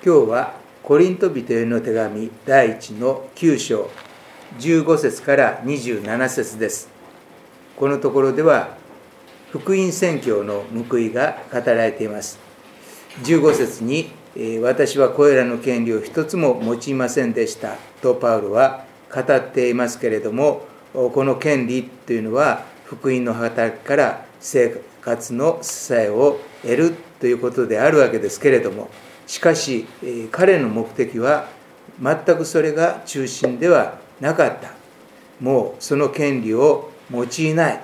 今日はコリント人への手紙第1の9章15節から27節です。このところでは福音宣教の報いが語られています。15節に私はこれらの権利を一つも用いませんでしたとパウロは語っていますけれども、この権利というのは福音の働きから生活の支えを得るということであるわけですけれども、しかし彼の目的は全くそれが中心ではなかった。もうその権利を用いない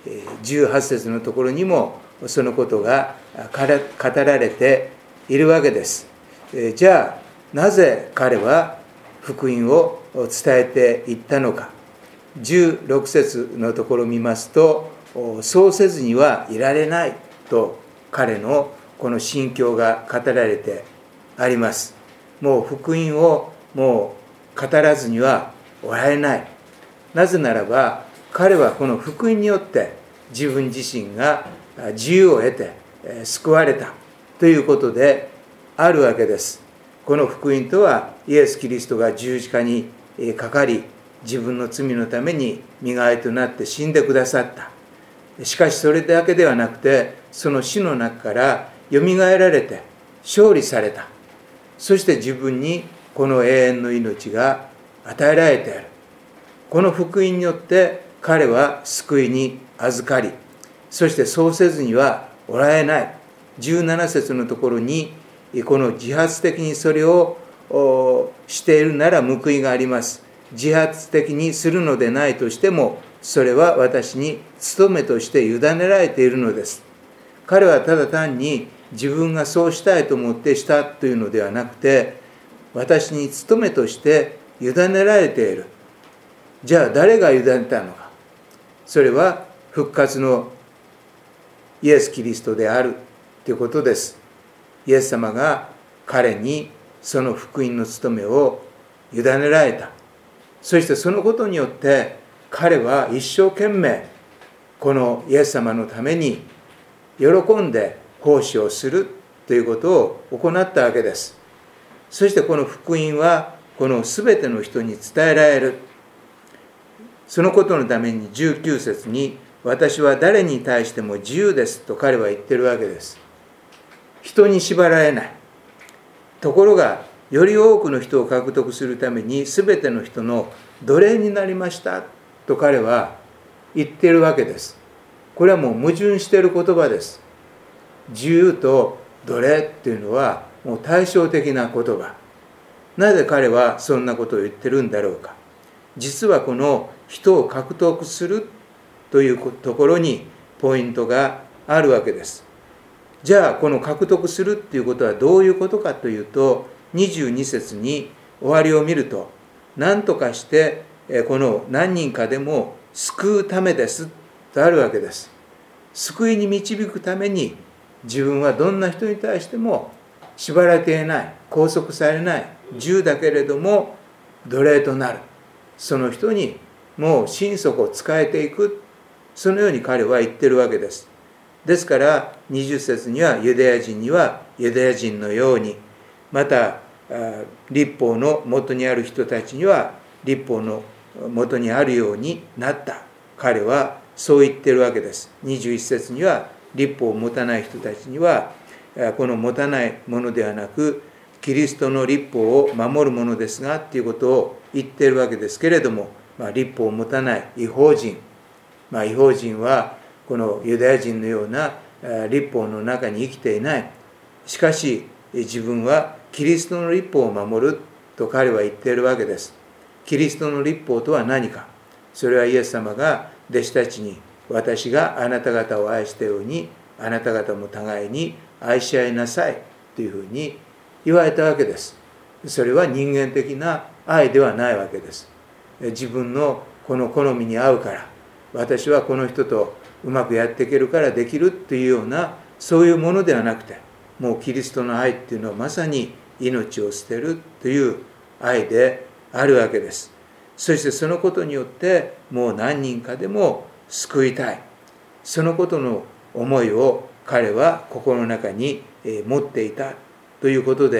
18節のところにもそのことが語られているわけです。じゃあなぜ彼は福音を伝えていったのか。16節のところを見ますと、そうせずにはいられないと彼のこの心境が語られてあります。もう福音をもう語らずにはおられない。なぜならば彼はこの福音によって自分自身が自由を得て救われたということであるわけです。この福音とはイエス・キリストが十字架にかかり、自分の罪のために身代わりとなって死んでくださった。しかしそれだけではなくて、その死の中からよみがえられて勝利された。そして自分にこの永遠の命が与えられている。この福音によって彼は救いに預かり、そしてそうせずにはおられない。17節のところに、この自発的にそれをしているなら報いがあります。自発的にするのでないとしても、それは私に務めとして委ねられているのです。彼はただ単に自分がそうしたいと思ってしたというのではなくて、私に務めとして委ねられている。じゃあ誰が委ねたのか。それは復活のイエス・キリストであるということです。イエス様が彼にその福音の務めを委ねられた。そしてそのことによって彼は一生懸命このイエス様のために喜んで奉仕をするということを行ったわけです。そしてこの福音はこの全ての人に伝えられる。そのことのために19節に、私は誰に対しても自由ですと彼は言ってるわけです。人に縛られない。ところがより多くの人を獲得するために全ての人の奴隷になりましたと彼は言っているわけです。これはもう矛盾している言葉です。自由と奴隷っていうのはもう対照的な言葉。なぜ彼はそんなことを言ってるんだろうか。実はこの人を獲得するというところにポイントがあるわけです。じゃあこの獲得するっていうことはどういうことかというと、22節に終わりを見ると、何とかしてこの何人かでも救うためですとあるわけです。救いに導くために自分はどんな人に対しても縛られていない、拘束されない、自由だけれども奴隷となる。その人にもう心底を仕えていく。そのように彼は言ってるわけです。ですから20節にはユダヤ人にはユダヤ人のように、また律法の元にある人たちには律法の元にあるようになった。彼はそう言ってるわけです。21節には律法を持たない人たちにはこの持たないものではなくキリストの律法を守るものですがっていうことを言っているわけですけれども、律法を持たない異邦人、異邦人はこのユダヤ人のような律法の中に生きていない。しかし自分はキリストの律法を守ると彼は言っているわけです。キリストの律法とは何か。それはイエス様が弟子たちに、私があなた方を愛したようにあなた方も互いに愛し合いなさいというふうに言われたわけです。それは人間的な愛ではないわけです。自分のこの好みに合うから、私はこの人とうまくやっていけるからできるっていうような、そういうものではなくて、もうキリストの愛っていうのはまさに命を捨てるという愛であるわけです。そしてそのことによってもう何人かでも救いたい。そのことの思いを彼は心の中に持っていたということで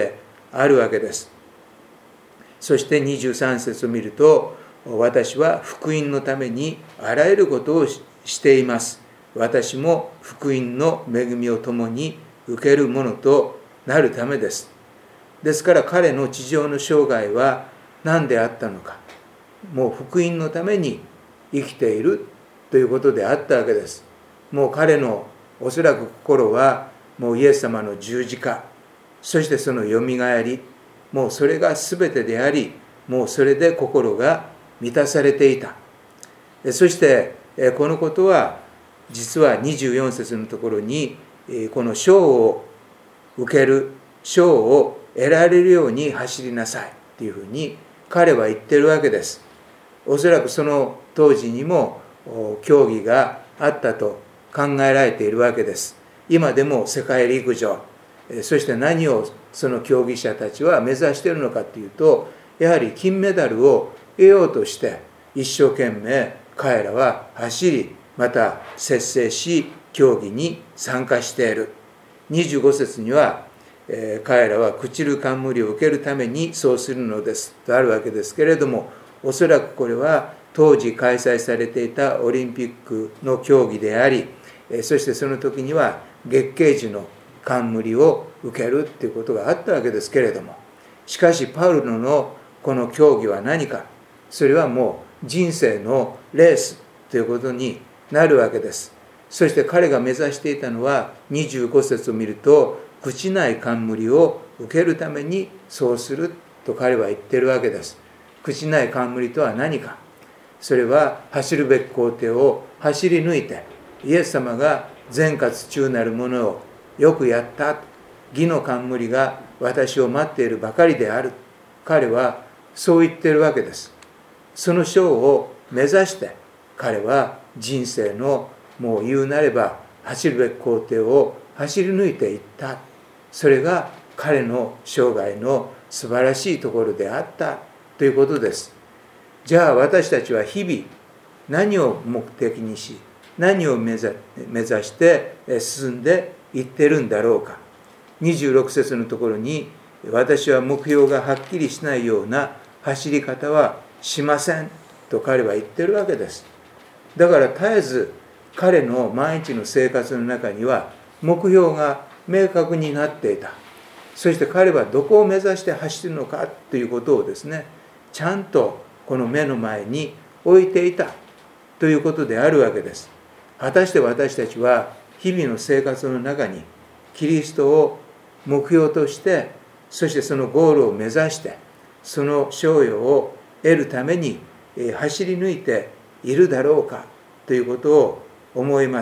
あるわけです。そして23節を見ると、私は福音のためにあらゆることをしています。私も福音の恵みを共に受けるものとなるためです。ですから彼の地上の生涯は何であったのか。もう福音のために生きているということであったわけです。もう彼のおそらく心はもうイエス様の十字架、そしてそのよみがえり、もうそれが全てであり、もうそれで心が満たされていた。そしてこのことは実は24節のところにこの賞を受ける、賞を得られるように走りなさいというふうに彼は言っているわけです。おそらくその当時にも競技があったと考えられているわけです。今でも世界陸上、そして何をその競技者たちは目指しているのかというと、やはり金メダルを得ようとして一生懸命彼らは走り、また節制し競技に参加している。25節には、彼らは朽ちる冠を受けるためにそうするのですとあるわけですけれども、おそらくこれは当時開催されていたオリンピックの競技であり、そしてその時には月桂樹の冠を受けるということがあったわけですけれども、しかしパウロのこの競技は何か、それはもう人生のレースということになるわけです。そして彼が目指していたのは25節を見ると、朽ちない冠を受けるためにそうすると彼は言っているわけです。朽ちない冠とは何か。それは走るべき工程を走り抜いて、イエス様が善活中なるものをよくやった、義の冠が私を待っているばかりである。彼はそう言っているわけです。その賞を目指して彼は人生のもう言うなれば走るべき工程を走り抜いていった。それが彼の生涯の素晴らしいところであったということです。じゃあ私たちは日々何を目的にし、何を目指して進んでいっているんだろうか。26節のところに、私は目標がはっきりしないような走り方はしませんと彼は言っているわけです。だから絶えず彼の毎日の生活の中には目標が明確になっていた。そして彼はどこを目指して走るのかということをですね、ちゃんとこの目の前に置いていたということであるわけです。果たして私たちは日々の生活の中にキリストを目標として、そしてそのゴールを目指してその賞与を得るために走り抜いているだろうかということを思います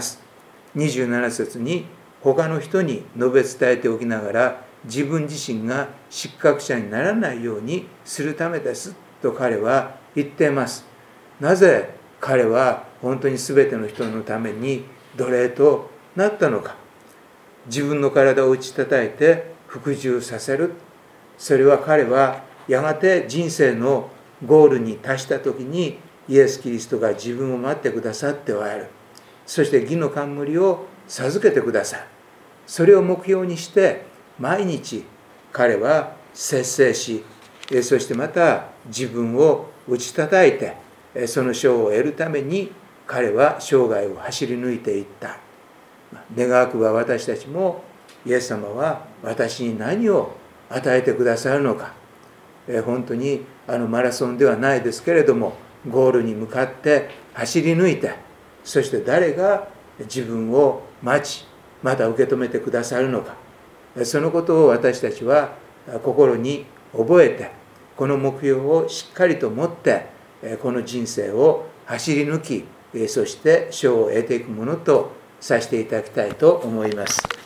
。27節に、他の人に述べ伝えておきながら自分自身が失格者にならないようにするためですと彼は言っています。なぜ彼は本当に全ての人のために奴隷となったのか。自分の体を打ち叩いて服従させる。それは彼はやがて人生のゴールに達した時にイエス・キリストが自分を待ってくださっておられる。そして義の冠を授けてくださる。それを目標にして毎日彼は節制し、そしてまた自分を打ち叩いてその賞を得るために彼は生涯を走り抜いていった。願わくば私たちもイエス様は私に何を与えてくださるのか。本当にマラソンではないですけれども、ゴールに向かって走り抜いて、そして誰が自分を待ちまた受け止めてくださるのか。そのことを私たちは心に覚えて、この目標をしっかりと持ってこの人生を走り抜き、そして賞を得ていくものとさせていただきたいと思います。